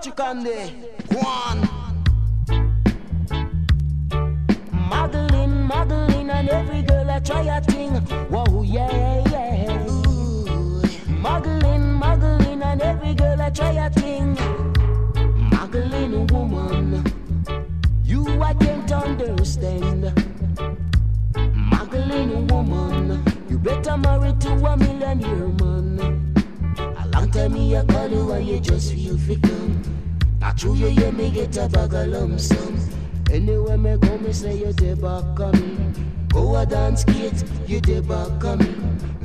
Patrick and the one. Madeline, and every girl I try a thing. Whoa, yeah. Ooh. Madeline, and every girl I try a thing. Madeline, woman, you I can't understand. Madeline, woman, you better marry to a millionaire man. A long time me I call you and you just feel fi come. Not true you hear me get a bag of lump sum. Anywhere me go me say you dey back on me. Go a dance gate, you dey back on me.